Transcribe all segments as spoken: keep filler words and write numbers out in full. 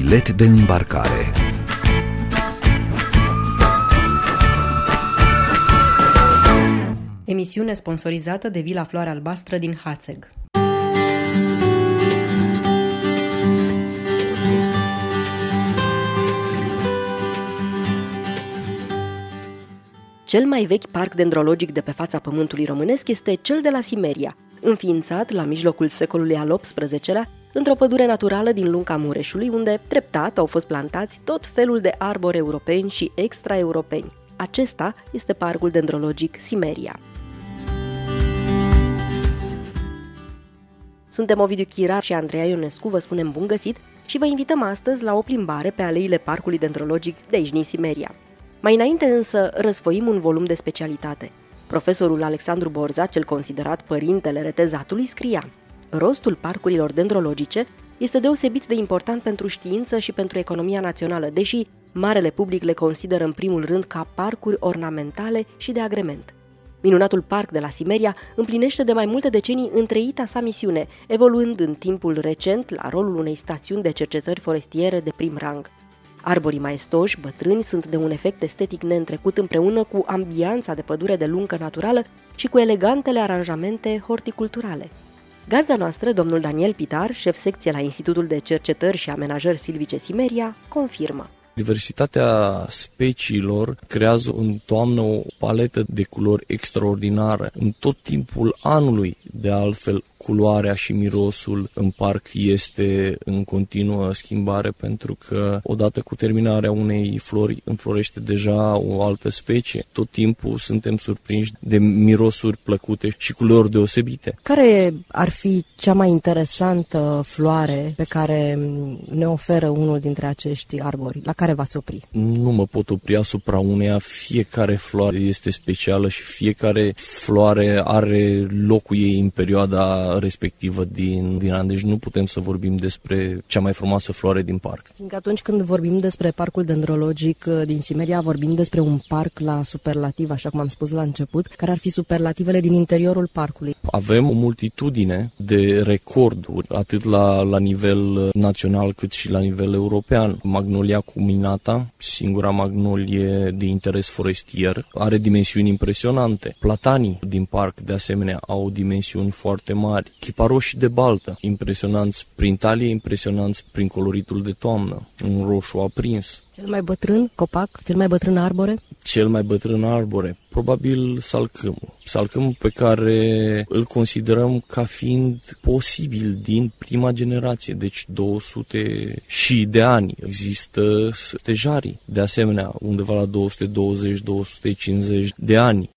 Bilet de îmbarcare. Emisiune sponsorizată de Vila Floare Albastră din Hațeg. Cel mai vechi parc dendrologic de pe fața pământului românesc este cel de la Simeria, înființat la mijlocul secolului al optsprezecelea, într-o pădure naturală din Lunca Mureșului, unde treptat au fost plantați tot felul de arbori europeni și extraeuropeni. Acesta este parcul dendrologic Simeria. Suntem Ovidiu Chirar și Andreea Ionescu, vă spunem bun găsit și vă invităm astăzi la o plimbare pe aleile parcului dendrologic de aici din Simeria. Mai înainte însă răsfoim un volum de specialitate. Profesorul Alexandru Borza, cel considerat părintele retezatului, scria: rostul parcurilor dendrologice este deosebit de important pentru știință și pentru economia națională, deși marele public le consideră în primul rând ca parcuri ornamentale și de agrement. Minunatul parc de la Simeria împlinește de mai multe decenii întreita sa misiune, evoluând în timpul recent la rolul unei stațiuni de cercetări forestiere de prim rang. Arborii maestoși, bătrâni, sunt de un efect estetic neîntrecut împreună cu ambianța de pădure de lungă naturală și cu elegantele aranjamente horticulturale. Gazda noastră, domnul Daniel Pitar, șef secție la Institutul de Cercetări și Amenajări Silvice Simeria, confirmă. Diversitatea speciilor creează în toamnă o paletă de culori extraordinară. În tot timpul anului, de altfel, culoarea și mirosul în parc este în continuă schimbare, pentru că odată cu terminarea unei flori înflorește deja o altă specie. Tot timpul suntem surprinși de mirosuri plăcute și culori deosebite. Care ar fi cea mai interesantă floare pe care ne oferă unul dintre acești arbori? La care v-ați opri? Nu mă pot opri asupra uneia. Fiecare floare este specială și fiecare floare are locul ei în perioada respectivă din, din an, deci nu putem să vorbim despre cea mai frumoasă floare din parc. Fiindcă atunci când vorbim despre parcul dendrologic din Simeria, vorbim despre un parc la superlativ, așa cum am spus la început. Care ar fi superlativele din interiorul parcului? Avem o multitudine de recorduri, atât la, la nivel național cât și la nivel european. Magnolia cuminata, singura magnolie de interes forestier, are dimensiuni impresionante. Platanii din parc, de asemenea, au dimensiuni foarte mari. Chiparoșii de baltă, impresionanți prin talie, impresionanți prin coloritul de toamnă, un roșu aprins. Cel mai bătrân copac, cel mai bătrân arbore? Cel mai bătrân arbore, probabil salcâmul. Salcâmul pe care îl considerăm ca fiind posibil din prima generație, deci două sute și de ani. Există stejarii, de asemenea, undeva la două sute douăzeci - două sute cincizeci de ani.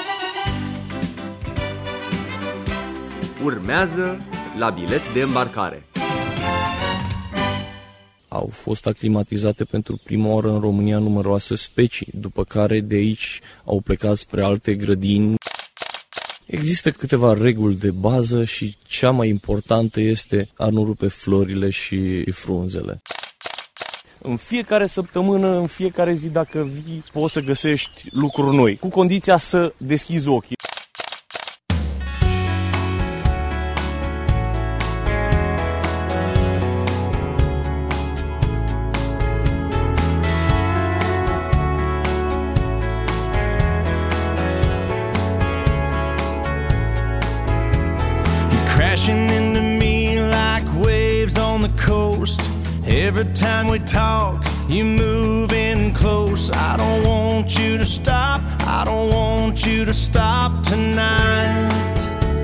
Urmează la bilet de îmbarcare. Au fost aclimatizate pentru prima oară în România numeroase specii, după care de aici au plecat spre alte grădini. Există câteva reguli de bază și cea mai importantă este a nu rupe florile și frunzele. În fiecare săptămână, în fiecare zi, dacă vii, poți să găsești lucruri noi, cu condiția să deschizi ochii. Crashing into me like waves on the coast. Every time we talk, you move in close. I don't want you to stop, I don't want you to stop tonight.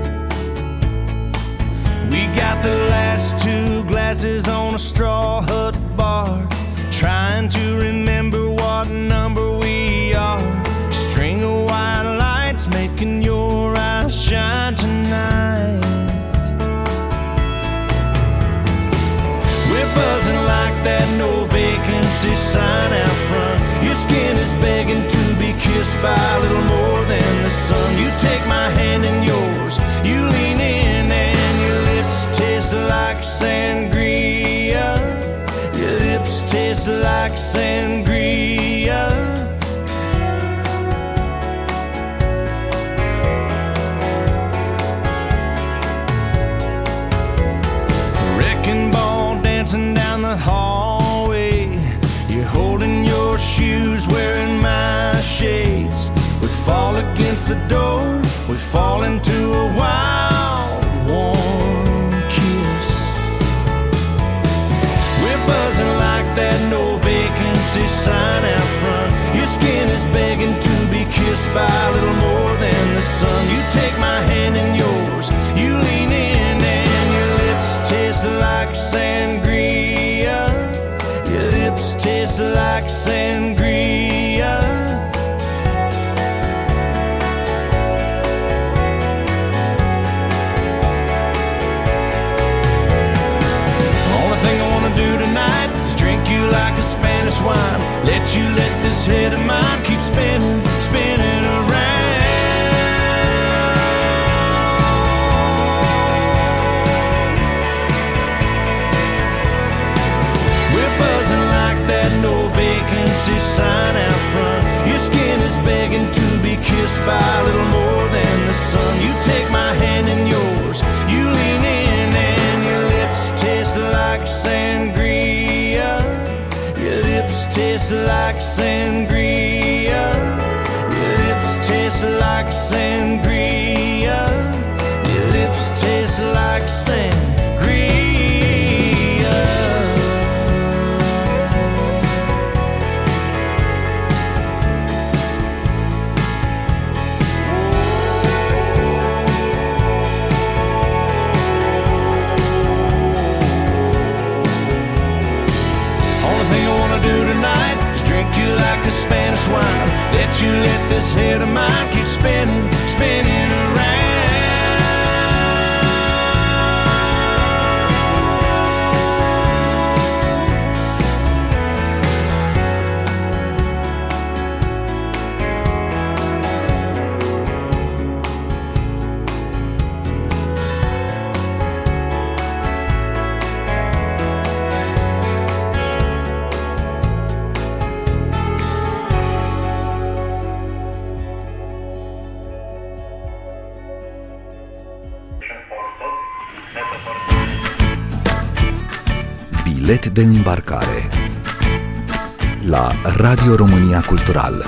We got the last two glasses on a straw hut bar, trying to remember what number we are. String of white lights making your eyes shine tonight. We're buzzing like that no vacancy sign out front. Your skin is begging to be kissed by a little more than the sun. You take my hand in yours, you lean in and your lips taste like sangria. Your lips taste like sangria. Wrecking ball dancing down the hall shoes, wearing my shades. We fall against the door, we fall into a wild, warm kiss. We're buzzing like that no vacancy sign out front. Your skin is begging to be kissed by a little more than the sun. You take my hand in yours, you lean in, and your lips taste like sangria. Your lips taste like sangria. Only thing I wanna do tonight is drink you like a Spanish wine. Let you let this head of mine keep spinning, spinning around. We're buzzing like that no vacancy sign out front. Your skin is begging to be kissed by a little more than the sun. You take my hand in yours, you lean in, and your lips taste like sangria. Your lips taste like sangria. Your lips taste like sangria. Your lips taste like sangria. Spanish wine. Let you let this head of mine keep spinning, spinning around. Bilet de îmbarcare la Radio România Cultural.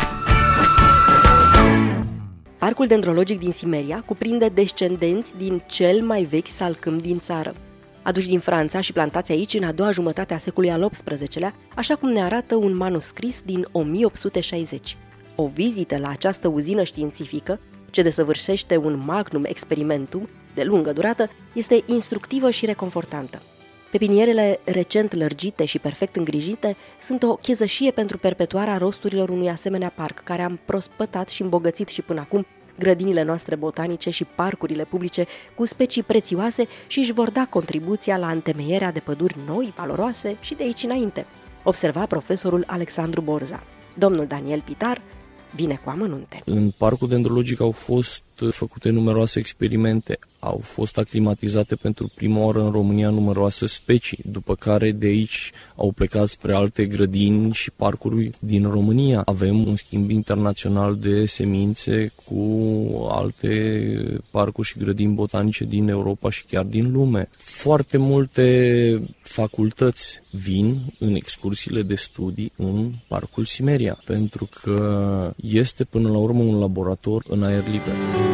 Parcul dendrologic din Simeria cuprinde descendenți din cel mai vechi salcâm din țară, aduși din Franța și plantați aici în a doua jumătate a secolului al optsprezecelea, așa cum ne arată un manuscris din o mie opt sute șaizeci. O vizită la această uzină științifică, ce desăvârșește un magnum experimentum de lungă durată, este instructivă și reconfortantă. Pepinierele recent lărgite și perfect îngrijite sunt o chezășie pentru perpetuarea rosturilor unui asemenea parc, care am prospătat și îmbogățit și până acum grădinile noastre botanice și parcurile publice cu specii prețioase și își vor da contribuția la întemeierea de păduri noi, valoroase și de aici înainte, observa profesorul Alexandru Borza. Domnul Daniel Pitar vine cu amănunte. În parcul dendrologic au fost făcute numeroase experimente, au fost aclimatizate pentru prima oară în România numeroase specii, după care de aici au plecat spre alte grădini și parcuri din România. Avem un schimb internațional de semințe cu alte parcuri și grădini botanice din Europa și chiar din lume. Foarte multe facultăți vin în excursiile de studii în Parcul Simeria, pentru că este până la urmă un laborator în aer liber.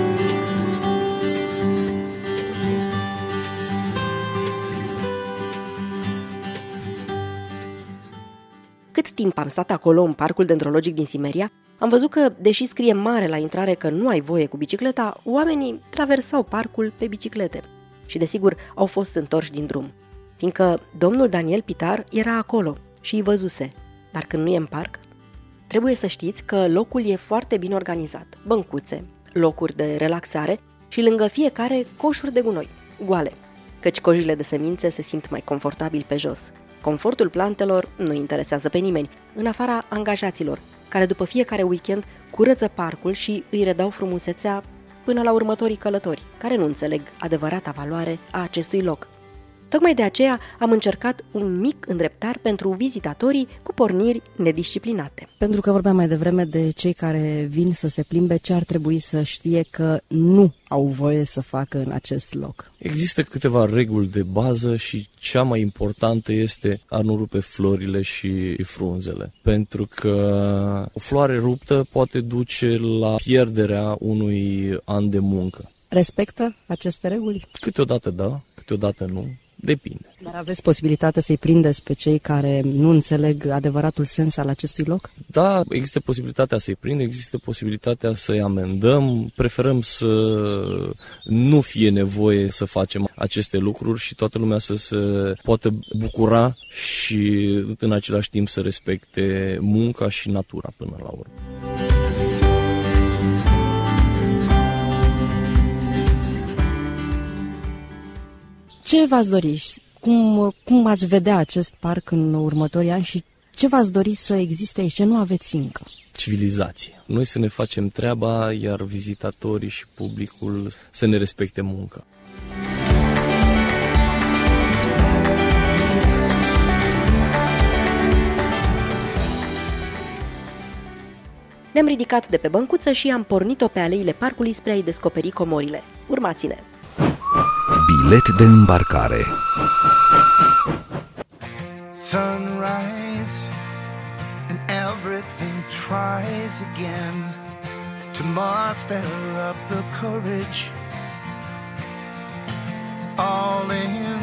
Cât timp am stat acolo în Parcul dendrologic din Simeria, am văzut că, deși scrie mare la intrare că nu ai voie cu bicicleta, oamenii traversau parcul pe biciclete și, desigur, au fost întorși din drum, fiindcă domnul Daniel Pitar era acolo și îi văzuse. Dar când nu e în parc, trebuie să știți că locul e foarte bine organizat. Băncuțe, locuri de relaxare și lângă fiecare coșuri de gunoi, goale, căci cojile de semințe se simt mai confortabil pe jos. Confortul plantelor nu interesează pe nimeni, în afara angajaților, care după fiecare weekend curăță parcul și îi redau frumusețea până la următorii călători, care nu înțeleg adevărata valoare a acestui loc. Tocmai de aceea am încercat un mic îndreptar pentru vizitatorii cu porniri nedisciplinate. Pentru că vorbeam mai devreme de cei care vin să se plimbe, ce ar trebui să știe că nu au voie să facă în acest loc? Există câteva reguli de bază și cea mai importantă este a nu rupe florile și frunzele. Pentru că o floare ruptă poate duce la pierderea unui an de muncă. Respectă aceste reguli? Câteodată da, câteodată nu. Depinde. Dar aveți posibilitate să-i prindeți pe cei care nu înțeleg adevăratul sens al acestui loc? Da, există posibilitatea să-i prindem, există posibilitatea să-i amendăm. Preferăm să nu fie nevoie să facem aceste lucruri și toată lumea să se poată bucura și în același timp să respecte munca și natura până la urmă. Ce v-ați dori? Cum, cum ați vedea acest parc în următorii ani și ce v-ați dori să existe aici, ce nu aveți încă? Civilizație. Noi să ne facem treaba, iar vizitatorii și publicul să ne respecte munca. Ne-am ridicat de pe băncuță și am pornit-o pe aleile parcului spre a-i descoperi comorile. Urmați-ne! Bilet de îmbarcare. Sunrise and everything tries again to muster up the courage. All in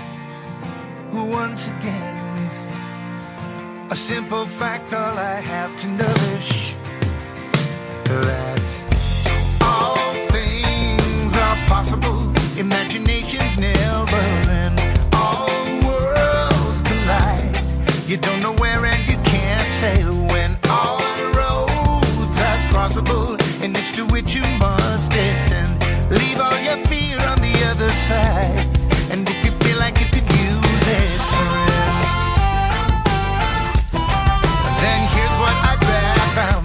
once again. A simple fact, all I have to nourish, that all things are possible. Imagination's never end. All worlds collide. You don't know where and you can't say when. All roads are crossable, and it's to which you must attend. Leave all your fear on the other side, and if you feel like you could use it, friends, then here's what I recommend.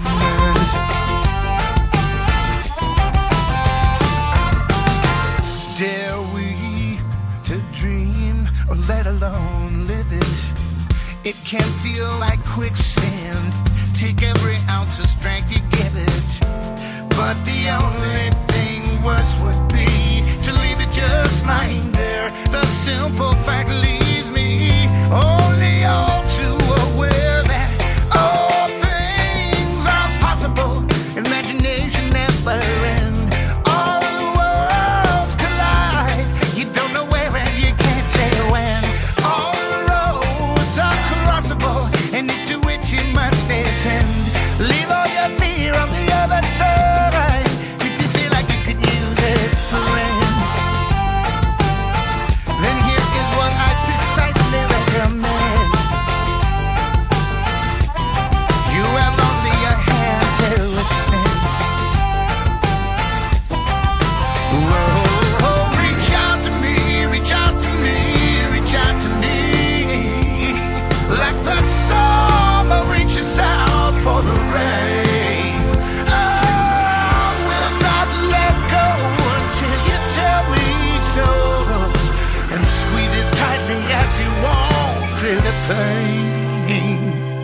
Dare we to dream, or let alone live it? It can feel like quicksand. Take every ounce of strength you give it, but the only thing worse would be to leave it just lying there. The simple fact leaves me only all too aware that all things are possible. Imagination never ends. All worlds collide. You don't know where and you can't say when. All roads are crossable, and it's to which you must attend. Leave all your fear on the other side if you feel like you could use it, friend. Then here is what I precisely recommend. You have only a hand to extend. Whoa, reach out to me, reach out to me, reach out to me, like the summer reaches out for the rain. I will not let go until you tell me so, and squeeze as tightly as you want through the pain.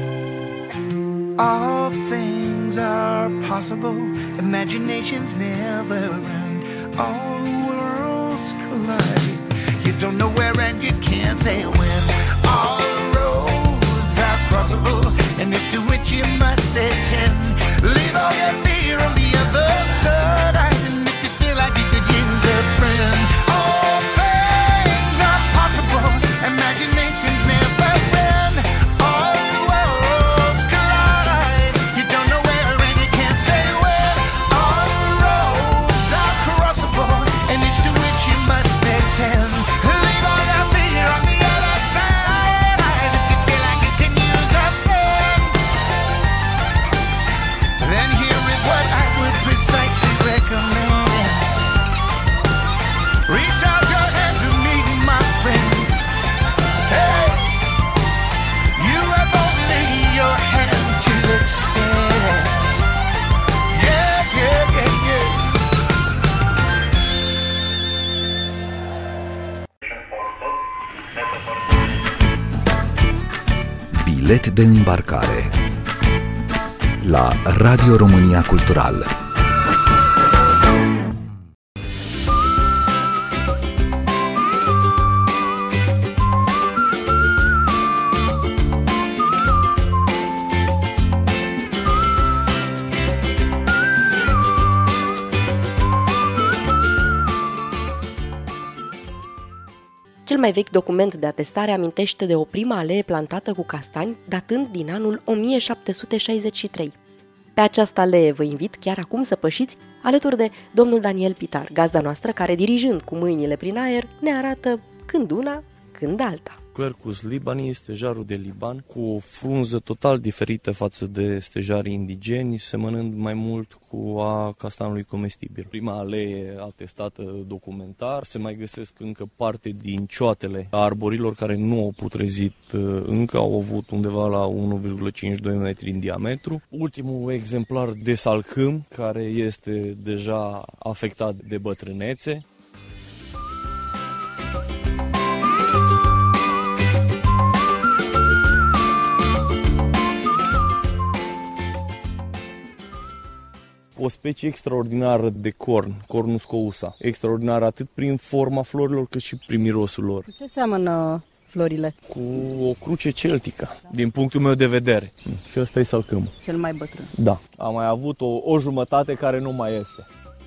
All things are possible. Imaginations never end. All worlds collide. You don't know where and you can't say when. All roads are crossable, and it's to which you must attend. Leave all your fear on the other side, and if you feel like you could use a friend. All things are possible. Imaginations never end. All worlds collide. You don't know where and you can't say when. All roads are crossable, and it's to which you must attend. Leave all your fear on the other Bilet de îmbarcare la Radio România Cultural. Cel mai vechi document de atestare amintește de o primă alee plantată cu castani, datând din anul o mie șapte sute șaizeci și trei. Pe această alee vă invit chiar acum să pășiți alături de domnul Daniel Pitar, gazda noastră care, dirijând cu mâinile prin aer, ne arată când una, când alta. Quercus libani, stejarul de Liban, cu o frunză total diferită față de stejarii indigeni, semănând mai mult cu a castanului comestibil. Prima alee atestată documentar, se mai găsesc încă parte din cioatele arborilor care nu au putrezit încă, au avut undeva la unu virgulă cincizeci și doi metri în diametru. Ultimul exemplar de salcâm, care este deja afectat de bătrânețe. O specie extraordinară de corn, Cornus cousa, extraordinară atât prin forma florilor cât și prin mirosul lor. Cu ce seamănă florile? Cu o cruce celtică, da, din punctul meu de vedere. Și ăsta e salcâmul. Cel mai bătrân. Da, am mai avut o, o jumătate care nu mai este.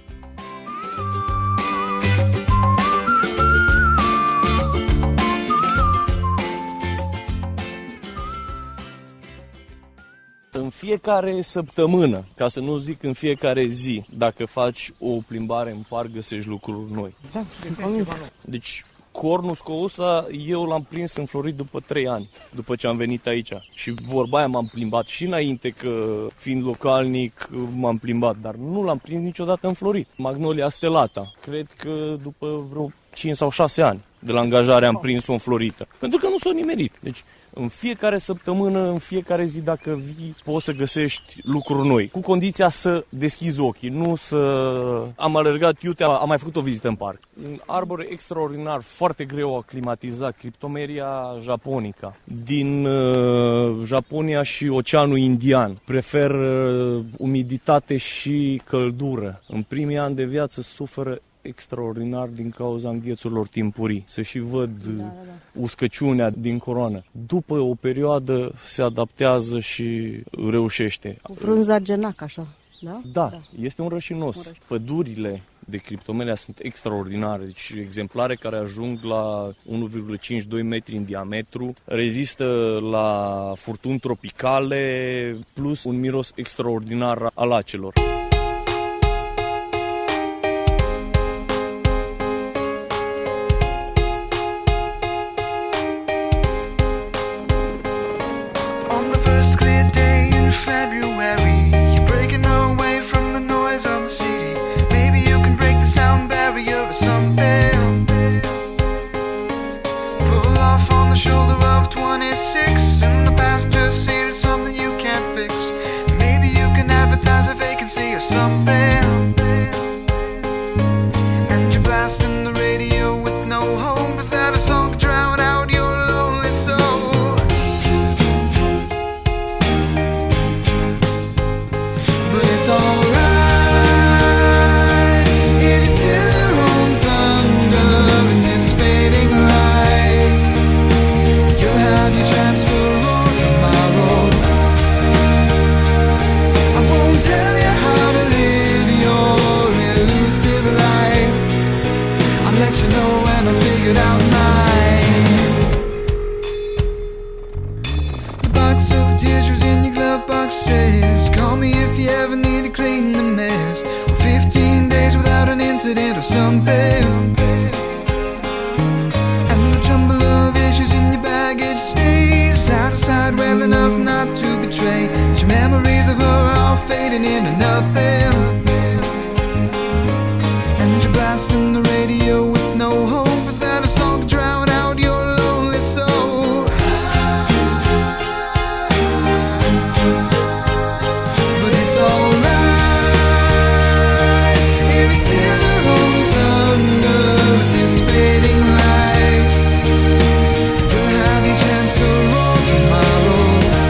În fiecare săptămână, ca să nu zic în fiecare zi, dacă faci o plimbare în parc, găsești lucruri noi. Da, sunt convins. Deci, Cornus cousa, eu l-am prins înflorit după trei ani, după ce am venit aici. Și vorba aia m-am plimbat și înainte, că fiind localnic m-am plimbat, dar nu l-am prins niciodată înflorit. Magnolia stelata, cred că după vreo cinci sau șase ani de la angajare am prins-o înflorită. Pentru că nu s-o nimerit. Deci, în fiecare săptămână, în fiecare zi, dacă vii, poți să găsești lucruri noi. Cu condiția să deschizi ochii, nu să... Am alergat iute, am mai făcut o vizită în parc. Un arbore extraordinar, foarte greu aclimatizat, Cryptomeria japonica, din uh, Japonia și Oceanul Indian. Preferă uh, umiditate și căldură. În primii ani de viață suferă extraordinar din cauza înghețurilor timpurii. Se și văd da, da, da. uscăciunea din coroană. După o perioadă se adaptează și reușește. Cu frunza genac, așa, da? Da, da. Este un rășinos. Un răș. Pădurile de Cryptomeria sunt extraordinare. Deci exemplare care ajung la unu virgulă cincizeci și doi metri în diametru, rezistă la furtuni tropicale, plus un miros extraordinar al acelor. February, you're breaking away from the noise of the city. Maybe you can break the sound barrier or something. Pull off on the shoulder of twenty-six in the passenger seat is something you can't fix. Maybe you can advertise a vacancy or something. And you're blasting the radio with no hope without a song to drown out your lonely soul. It's alright if you still your own thunder in this fading light. You'll have your chance to roar tomorrow. I won't tell you how to live your elusive life. I'll let you know when I figured out mine. The box of tissues in your glove box says, call me if you ever need to clean the mess. Fifteen days without an incident or something. And the jumble of issues in your baggage stays out of sight well enough not to betray. But your memories of her are all fading into nothing. And you're blasting the radio with no hope without a song to drown out your lonely soul. But it's alright if you still your own thunder in this fading light. You'll have your chance to roar tomorrow.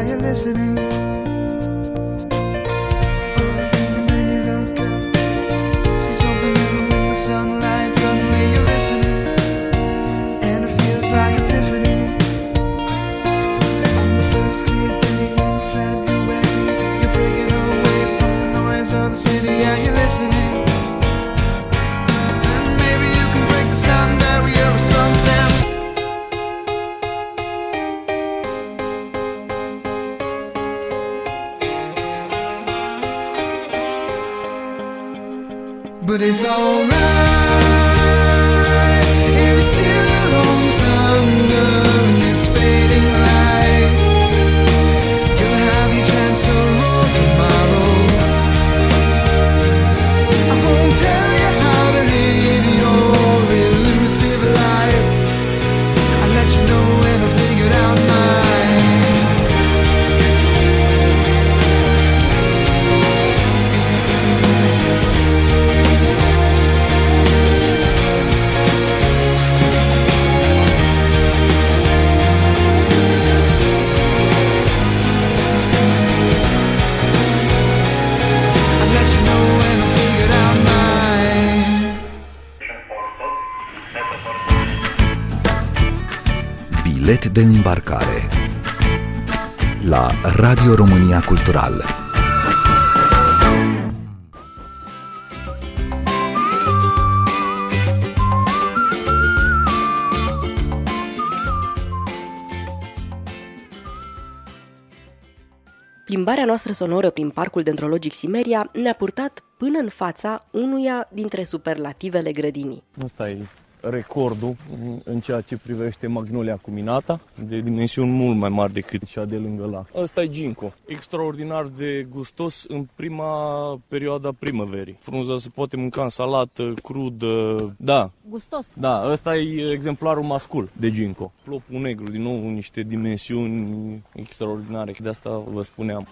are you listening? And then you look up, see something new in the sunlight. Suddenly you're listening, and it feels like epiphany. On the first clear day in February, you're breaking away from the noise of the city. Are you listening? And maybe you can break the sound barrier or something. But it's alright if you still don't thunder in this fading light. You'll have your chance to roll tomorrow. I won't tell you how to live your elusive life. I'll let you know when I figured out mine. Bilet de îmbarcare la Radio România Cultural. Plimbarea noastră sonoră prin Parcul Dendrologic Simeria ne-a purtat până în fața unuia dintre superlativele grădinii. Asta e recordul în ceea ce privește magnolia acuminata, de dimensiuni mult mai mari decât cea de lângă lac. Ăsta e ginkgo, extraordinar de gustos în prima perioadă a primăverii. Frunza se poate mânca în salată, crudă, da. Gustos. Da, ăsta e exemplarul mascul de ginkgo. Plopul negru, din nou, niște dimensiuni extraordinare, de asta vă spuneam.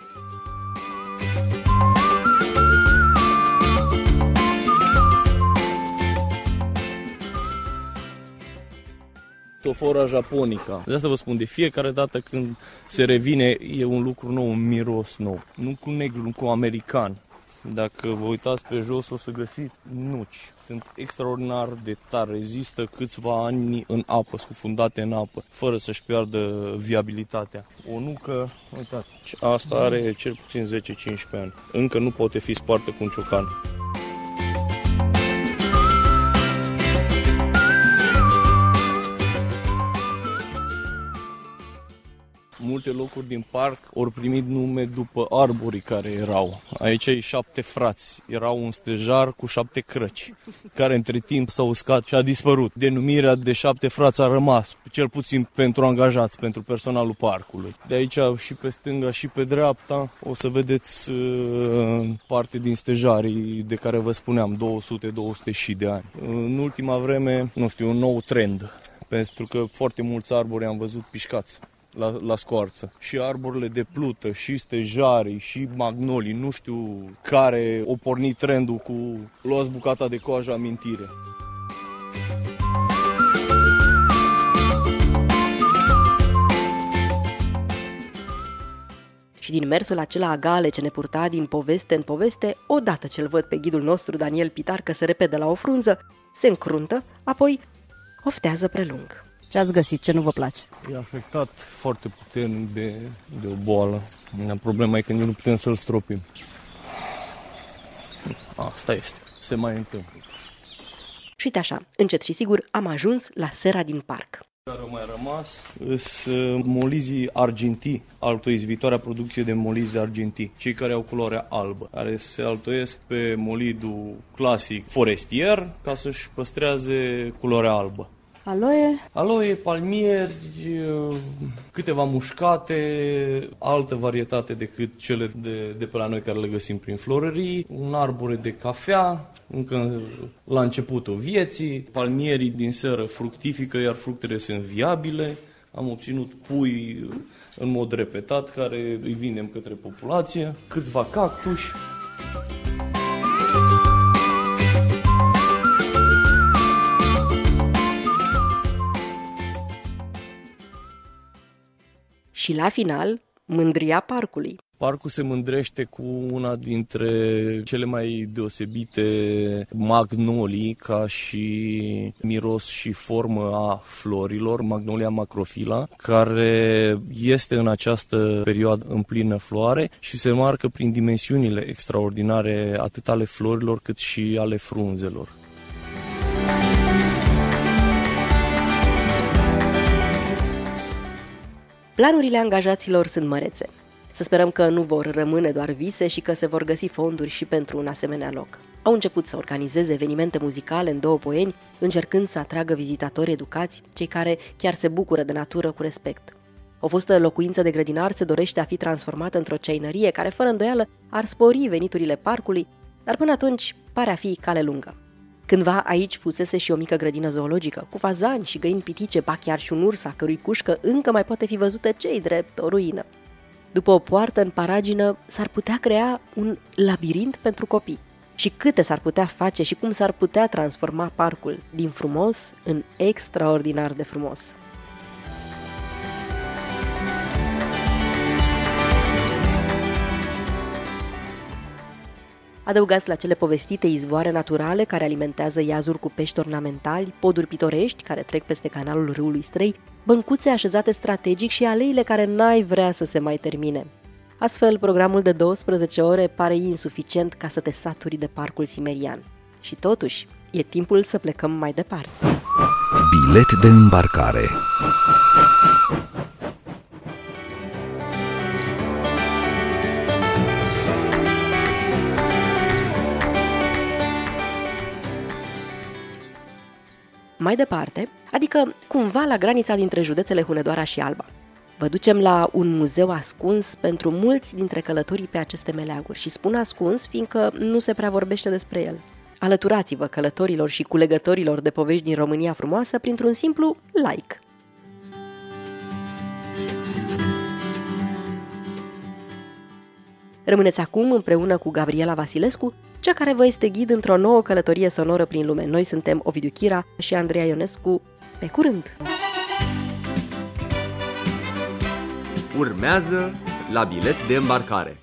Tofora japonica. De asta vă spun, de fiecare dată când se revine e un lucru nou, un miros nou. Nu cu negru, nu cu american. Dacă vă uitați pe jos o să găsiți nuci. Sunt extraordinar de tare, rezistă câțiva ani în apă, scufundate în apă, fără să-și piardă viabilitatea. O nucă, uitați, asta are cel puțin zece cincisprezece ani. Încă nu poate fi spartă cu un ciocan. Multe locuri din parc au primit nume după arborii care erau. Aici e șapte frați. Era un stejar cu șapte crăci, care între timp s-a uscat și a dispărut. Denumirea de șapte frați a rămas, cel puțin pentru angajați, pentru personalul parcului. De aici și pe stânga și pe dreapta o să vedeți uh, parte din stejarii de care vă spuneam, două sute două sute și de ani. În ultima vreme, nu știu, un nou trend, pentru că foarte mulți arbori am văzut pișcați La, la scoarță. Și arborile de plută, și stejarii, și magnolii, nu știu care o pornit trendul cu luați bucata de coajă amintire. Și din mersul acela agale ce ne purta din poveste în poveste, odată ce-l văd pe ghidul nostru Daniel Pitar că se repede la o frunză, se încruntă, apoi oftează prelung. Ce ați găsit? Ce nu vă place? E afectat foarte puternic de, de o boală. Problema e că nu putem să-l stropim. Asta este. Se mai întâmplă. Și uite așa, încet și sigur, am ajuns la sera din parc. Care au mai rămas sunt molizii argintii, altoizvitoarea producție de molizi argintii, cei care au culoarea albă, care se altoiesc pe molidul clasic forestier ca să-și păstreze culoarea albă. Aloe? Aloe, palmieri, câteva mușcate, altă varietate decât cele de, de pe la noi care le găsim prin florării, un arbore de cafea, încă la începutul vieții, palmierii din seră fructifică, iar fructele sunt viabile. Am obținut pui în mod repetat care îi vindem către populație, câțiva cactuși. Și la final, mândria parcului. Parcul se mândrește cu una dintre cele mai deosebite magnolii ca și miros și formă a florilor, Magnolia macrofila, care este în această perioadă în plină floare și se marcă prin dimensiunile extraordinare atât ale florilor cât și ale frunzelor. Planurile angajaților sunt mărețe. Să sperăm că nu vor rămâne doar vise și că se vor găsi fonduri și pentru un asemenea loc. Au început să organizeze evenimente muzicale în Două Poieni, încercând să atragă vizitatori educați, cei care chiar se bucură de natură cu respect. O fostă locuință de grădinar se dorește a fi transformată într-o ceinărie care, fără îndoială, ar spori veniturile parcului, dar până atunci pare a fi cale lungă. Cândva aici fusese și o mică grădină zoologică, cu fazani și găini pitice, ba chiar și un urs a cărui cușcă încă mai poate fi văzută ce-i drept o ruină. După o poartă în paragină, s-ar putea crea un labirint pentru copii. Și câte s-ar putea face și cum s-ar putea transforma parcul din frumos în extraordinar de frumos. Adăugați la cele povestite izvoare naturale care alimentează iazuri cu pești ornamentali, poduri pitorești care trec peste canalul râului Strei, băncuțe așezate strategic și aleile care n-ai vrea să se mai termine. Astfel, programul de douăsprezece ore pare insuficient ca să te saturi de parcul simerian. Și totuși, e timpul să plecăm mai departe. Bilet de îmbarcare. Mai departe, adică cumva la granița dintre județele Hunedoara și Alba. Vă ducem la un muzeu ascuns pentru mulți dintre călătorii pe aceste meleaguri și spun ascuns fiindcă nu se prea vorbește despre el. Alăturați-vă călătorilor și culegătorilor de povești din România frumoasă printr-un simplu like. Rămâneți acum împreună cu Gabriela Vasilescu, cea care vă este ghid într-o nouă călătorie sonoră prin lume. Noi suntem Ovidiu Chira și Andreea Ionescu. Pe curând! Urmează La bilet de îmbarcare.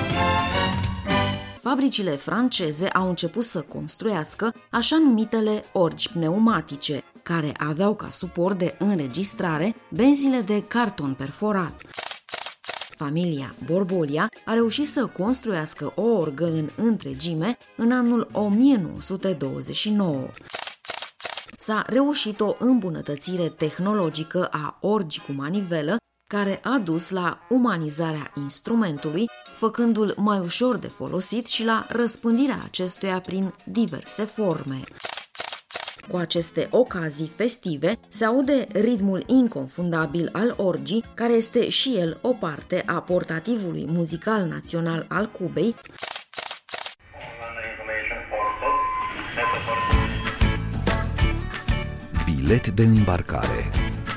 Fabricile franceze au început să construiască așa numitele orgi pneumatice, care aveau ca suport de înregistrare benzile de carton perforat. Familia Borbolia a reușit să construiască o orgă în întregime în anul o mie nouă sute douăzeci și nouă. S-a reușit o îmbunătățire tehnologică a orgii cu manivelă, care a dus la umanizarea instrumentului, făcându-l mai ușor de folosit și la răspândirea acestuia prin diverse forme. Cu aceste ocazii festive se aude ritmul inconfundabil al orgii, care este și el o parte a portativului muzical național al Cubei, Bilet de îmbarcare.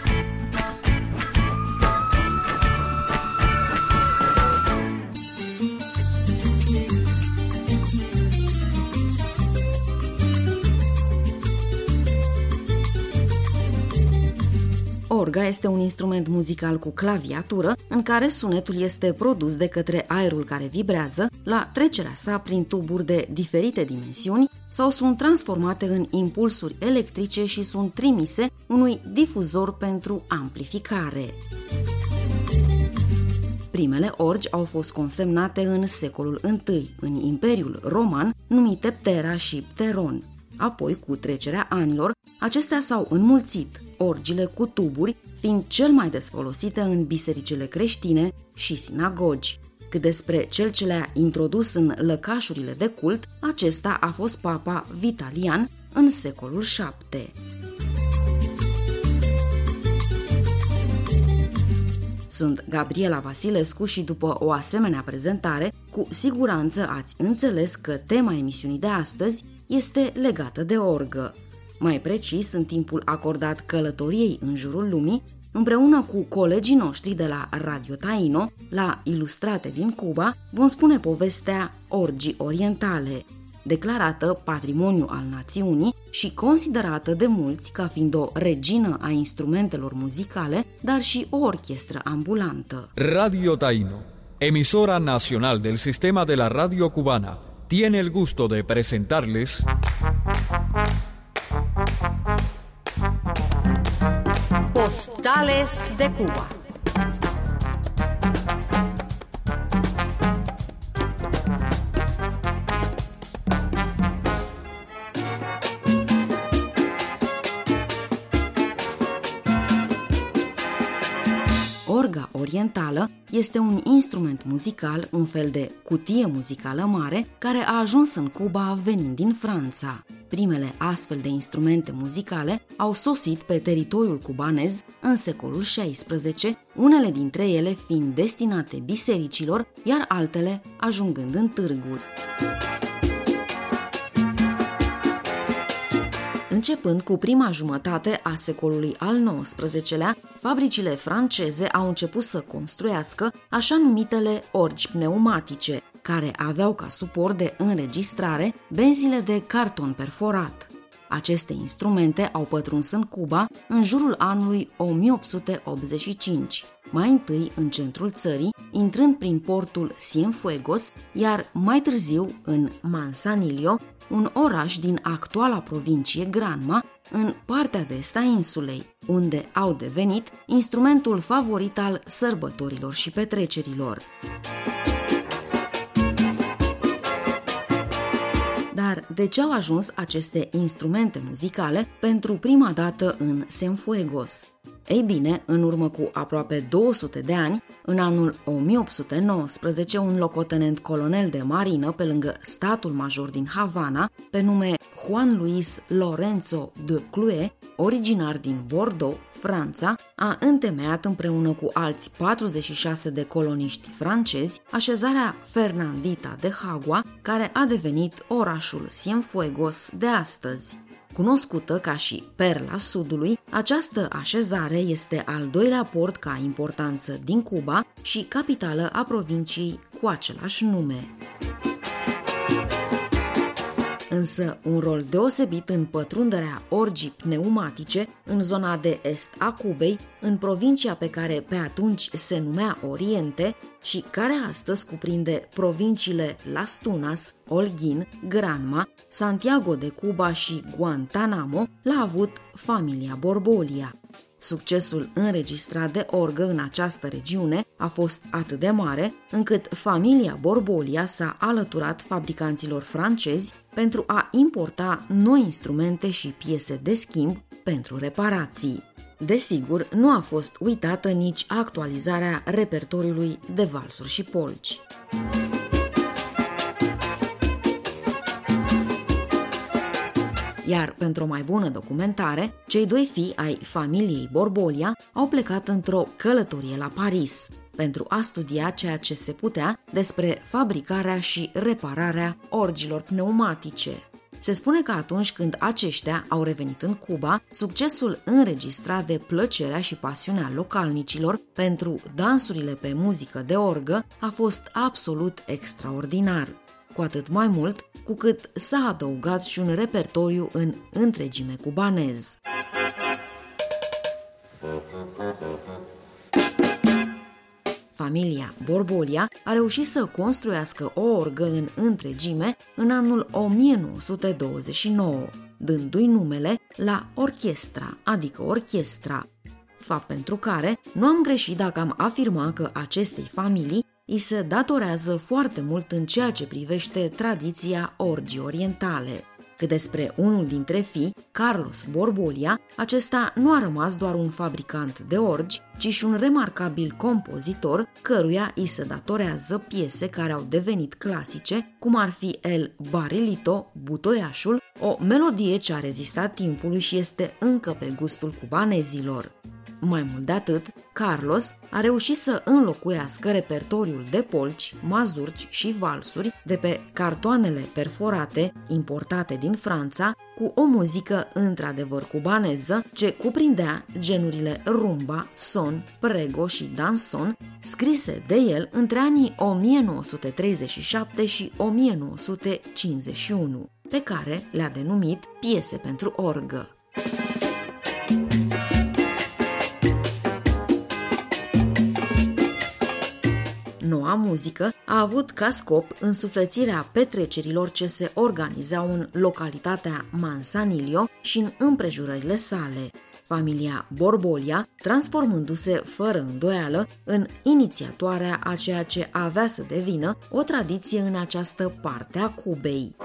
Orga este un instrument muzical cu claviatură în care sunetul este produs de către aerul care vibrează la trecerea sa prin tuburi de diferite dimensiuni sau sunt transformate în impulsuri electrice și sunt trimise unui difuzor pentru amplificare. Primele orgi au fost consemnate în secolul întâi, în Imperiul Roman, numite Ptera și Pteron. Apoi, cu trecerea anilor, acestea s-au înmulțit, orgile cu tuburi fiind cel mai des folosite în bisericile creștine și sinagogi. Cât despre cel ce le-a introdus în lăcașurile de cult, acesta a fost papa Vitalian în secolul șapte. Sunt Gabriela Vasilescu și după o asemenea prezentare, cu siguranță ați înțeles că tema emisiunii de astăzi este legată de orgă. Mai precis, în timpul acordat călătoriei în jurul lumii, împreună cu colegii noștri de la Radio Taino, la Ilustrate din Cuba, vom spune povestea Orgii Orientale. declarată patrimoniu al națiunii și considerată de mulți ca fiind o regină a instrumentelor muzicale, dar și o orchestră ambulantă. Radio Taíno, emisora nacional del sistema de la radio cubana, tiene el gusto de presentarles Postales de Cuba. Orga orientală este un instrument muzical, un fel de cutie muzicală mare, care a ajuns în Cuba venind din Franța. Primele astfel de instrumente muzicale au sosit pe teritoriul cubanez în secolul șaisprezece, unele dintre ele fiind destinate bisericilor, iar altele ajungând în târguri. Începând cu prima jumătate a secolului al nouăsprezecelea, fabricile franceze au început să construiască așa numitele orgi pneumatice, care aveau ca suport de înregistrare benzile de carton perforat. Aceste instrumente au pătruns în Cuba în jurul anului o mie opt sute optzeci și cinci, mai întâi în centrul țării, intrând prin portul Cienfuegos, iar mai târziu în Manzanillo, un oraș din actuala provincie Granma, în partea de est a insulei, unde au devenit instrumentul favorit al sărbătorilor și petrecerilor. Dar de ce au ajuns aceste instrumente muzicale pentru prima dată în Cienfuegos? Ei bine, în urmă cu aproape două sute de ani, în anul o mie opt sute nouăsprezece, un locotenent colonel de marină pe lângă statul major din Havana, pe nume Juan Luis Lorenzo de Clouet, originar din Bordeaux, Franța, a întemeiat împreună cu alți patruzeci și șase de coloniști francezi așezarea Fernandita de Jagua, care a devenit orașul Cienfuegos de astăzi. Cunoscută ca și Perla Sudului, această așezare este al doilea port ca importanță din Cuba și capitală a provinciei cu același nume. Însă un rol deosebit în pătrunderea orgii pneumatice în zona de est a Cubei, în provincia pe care pe atunci se numea Oriente și care astăzi cuprinde provinciile Las Tunas, Holguín, Granma, Santiago de Cuba și Guantanamo, l-a avut familia Borbolia. Succesul înregistrat de orgă în această regiune a fost atât de mare, încât familia Borbolia s-a alăturat fabricanților francezi pentru a importa noi instrumente și piese de schimb pentru reparații. Desigur, nu a fost uitată nici actualizarea repertoriului de valsuri și polci. Iar pentru o mai bună documentare, cei doi fii ai familiei Borbolia au plecat într-o călătorie la Paris pentru a studia ceea ce se putea despre fabricarea și repararea orgilor pneumatice. Se spune că atunci când aceștia au revenit în Cuba, succesul înregistrat de plăcerea și pasiunea localnicilor pentru dansurile pe muzică de orgă a fost absolut extraordinar. Cu atât mai mult cu cât s-a adăugat și un repertoriu în întregime cubanez. Familia Borbolia a reușit să construiască o orgă în întregime în anul o mie nouă sute douăzeci și nouă, dându-i numele la orchestra, adică orchestra, fapt pentru care nu am greșit dacă am afirma că acestei familii îi se datorează foarte mult în ceea ce privește tradiția orgii orientale. Cât despre unul dintre fii, Carlos Borbolia, acesta nu a rămas doar un fabricant de orgi, ci și un remarcabil compozitor căruia îi se datorează piese care au devenit clasice, cum ar fi El Barilito, Butoiașul, o melodie ce a rezistat timpului și este încă pe gustul cubanezilor. Mai mult de atât, Carlos a reușit să înlocuiască repertoriul de polci, mazurci și valsuri de pe cartoanele perforate importate din Franța cu o muzică într-adevăr cubaneză ce cuprindea genurile rumba, son, prego și danson, scrise de el între anii o mie nouă sute treizeci și șapte și o mie nouă sute cincizeci și unu, pe care le-a denumit piese pentru orgă. Noua muzică a avut ca scop însuflețirea petrecerilor ce se organizau în localitatea Manzanillo și în împrejurările sale. Familia Borbolia, transformându-se fără îndoială în inițiatoarea a ceea ce avea să devină o tradiție în această parte a Cubei.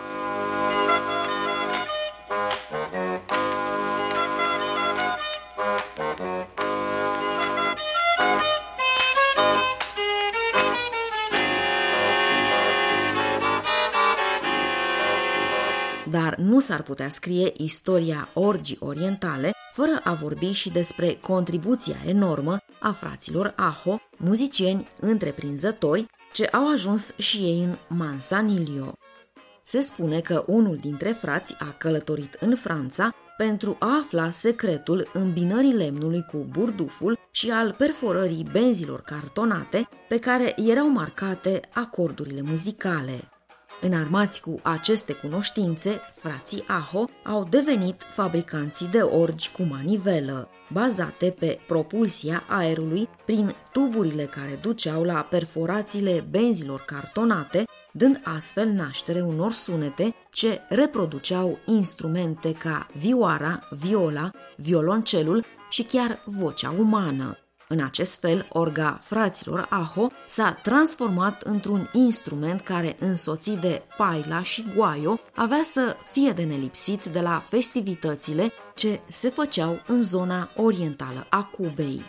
Dar nu s-ar putea scrie istoria orgii orientale fără a vorbi și despre contribuția enormă a fraților Aho, muzicieni întreprinzători ce au ajuns și ei în Manzanillo. Se spune că unul dintre frați a călătorit în Franța pentru a afla secretul îmbinării lemnului cu burduful și al perforării benzilor cartonate pe care erau marcate acordurile muzicale. Înarmați cu aceste cunoștințe, frații Aho au devenit fabricanții de orgi cu manivelă, bazate pe propulsia aerului prin tuburile care duceau la perforațiile benzilor cartonate, dând astfel naștere unor sunete ce reproduceau instrumente ca vioara, viola, violoncelul și chiar vocea umană. În acest fel, orga fraților Aho s-a transformat într-un instrument care, însoțit de paila și guaio, avea să fie de nelipsit de la festivitățile ce se făceau în zona orientală a Cubei.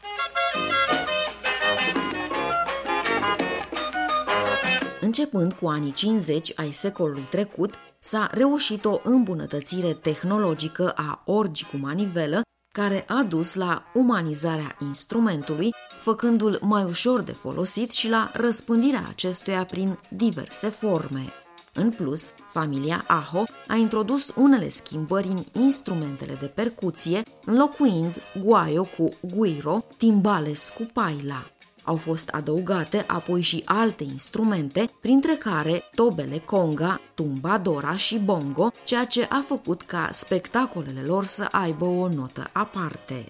Începând cu anii cincizeci ai secolului trecut, s-a reușit o îmbunătățire tehnologică a orgii cu manivelă, care a dus la umanizarea instrumentului, făcându-l mai ușor de folosit și la răspândirea acestuia prin diverse forme. În plus, familia Aho a introdus unele schimbări în instrumentele de percuție, înlocuind guaio cu guiro, timbales cu paila. Au fost adăugate apoi și alte instrumente, printre care tobele conga, tumbadora și bongo, ceea ce a făcut ca spectacolele lor să aibă o notă aparte.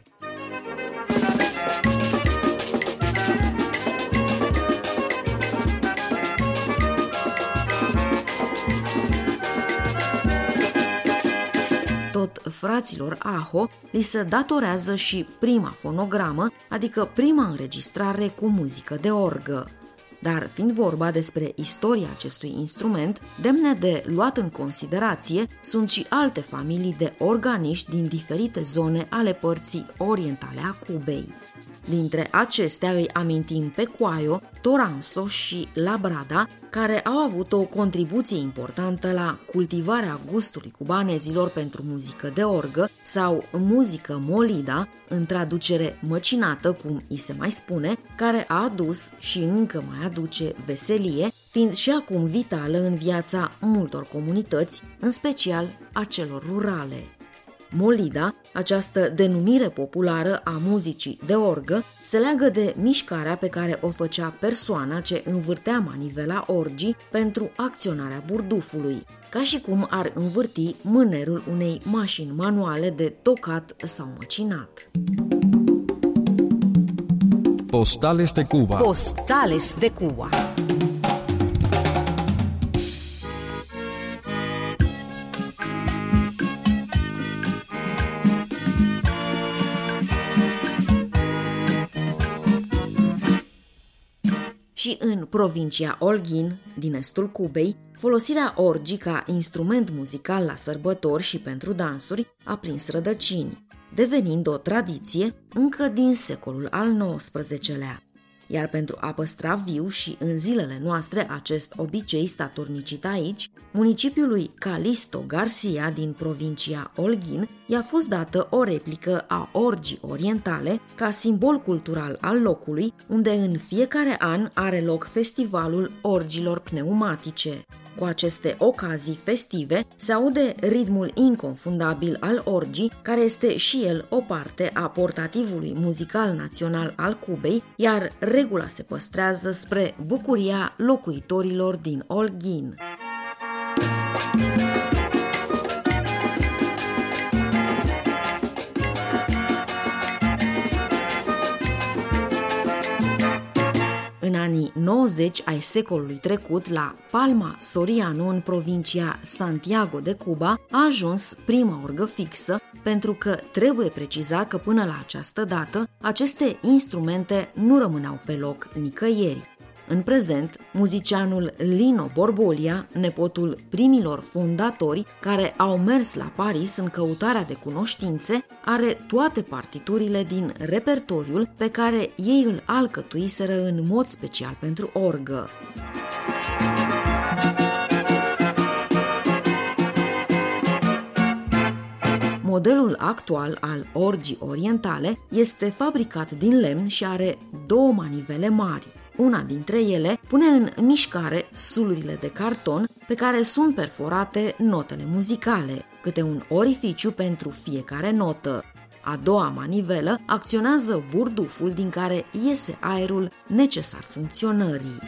Tot fraților Aho li se datorează și prima fonogramă, adică prima înregistrare cu muzică de orgă. Dar fiind vorba despre istoria acestui instrument, demne de luat în considerație sunt și alte familii de organiști din diferite zone ale părții orientale a Cubei. Dintre acestea îi amintim pe Cuayo, Toranzo și Labrada, care au avut o contribuție importantă la cultivarea gustului cubanezilor pentru muzică de orgă sau muzică molida, în traducere măcinată, cum îi se mai spune, care a adus și încă mai aduce veselie, fiind și acum vitală în viața multor comunități, în special a celor rurale. Molida, această denumire populară a muzicii de orgă, se leagă de mișcarea pe care o făcea persoana ce învârtea manivela orgii pentru acționarea burdufului, ca și cum ar învârti mânerul unei mașini manuale de tocat sau măcinat. Postales de Cuba. Postales de Cuba. Și în provincia Holguín, din estul Cubei, folosirea orgii ca instrument muzical la sărbători și pentru dansuri a prins rădăcini, devenind o tradiție încă din secolul al nouăsprezecelea. Iar pentru a păstra viu și în zilele noastre acest obicei statornicit aici, municipiului Calixto Garcia din provincia Holguín i-a fost dată o replică a orgii orientale ca simbol cultural al locului, unde în fiecare an are loc festivalul orgilor pneumatice. Cu aceste ocazii festive se aude ritmul inconfundabil al orgii, care este și el o parte a portativului muzical național al Cubei, iar regula se păstrează spre bucuria locuitorilor din Holguín. În anii nouăzeci ai secolului trecut, la Palma Soriano, în provincia Santiago de Cuba, a ajuns prima orgă fixă, pentru că trebuie precizat că până la această dată aceste instrumente nu rămâneau pe loc nicăieri. În prezent, muzicianul Lino Borbolia, nepotul primilor fondatori care au mers la Paris în căutarea de cunoștințe, are toate partiturile din repertoriul pe care ei îl alcătuiseră în mod special pentru orgă. Modelul actual al orgii orientale este fabricat din lemn și are două manivele mari. Una dintre ele pune în mișcare sulurile de carton pe care sunt perforate notele muzicale, câte un orificiu pentru fiecare notă. A doua manivelă acționează burduful din care iese aerul necesar funcționării.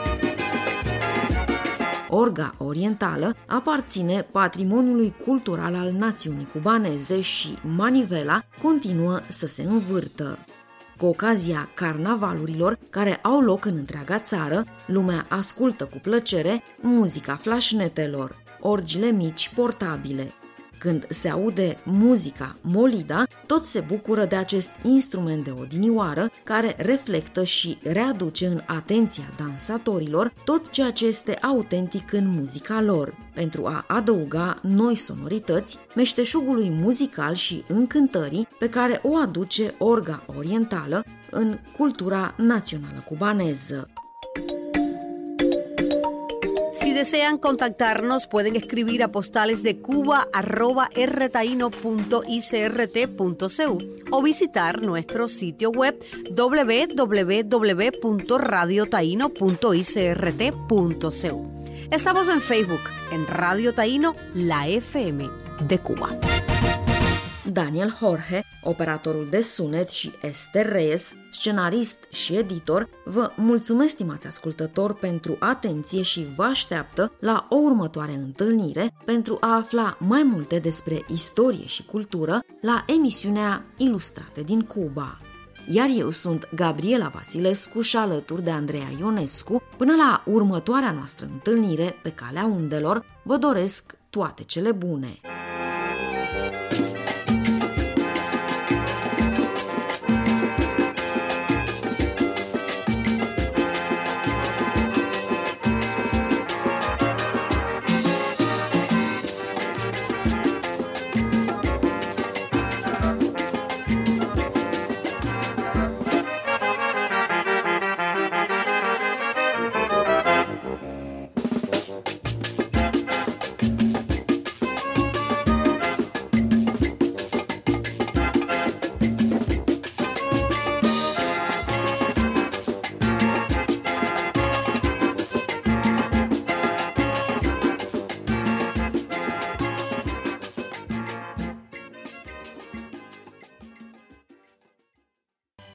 Orga orientală aparține patrimoniului cultural al națiunii cubaneze și manivela continuă să se învârtă. Cu ocazia carnavalurilor care au loc în întreaga țară, lumea ascultă cu plăcere muzica flașnetelor, orgile mici portabile. Când se aude muzica molida, toți se bucură de acest instrument de odinioară care reflectă și readuce în atenția dansatorilor tot ceea ce este autentic în muzica lor, pentru a adăuga noi sonorități meșteșugului muzical și încântării pe care o aduce orga orientală în cultura națională cubaneză. Si desean contactarnos, pueden escribir a postales de Cuba arroba r taino punto i c r t punto c u o visitar nuestro sitio web w w w punto radio taino punto i c r t punto c u. Estamos en Facebook, en Radio Taino, la F M de Cuba. Daniel Jorge, operatorul de sunet, și Esther Reyes, scenarist și editor, vă mulțumesc, stimați ascultători, pentru atenție și vă așteaptă la o următoare întâlnire pentru a afla mai multe despre istorie și cultură la emisiunea Ilustrate din Cuba. Iar eu sunt Gabriela Vasilescu și alături de Andreea Ionescu, până la următoarea noastră întâlnire pe calea undelor, vă doresc toate cele bune!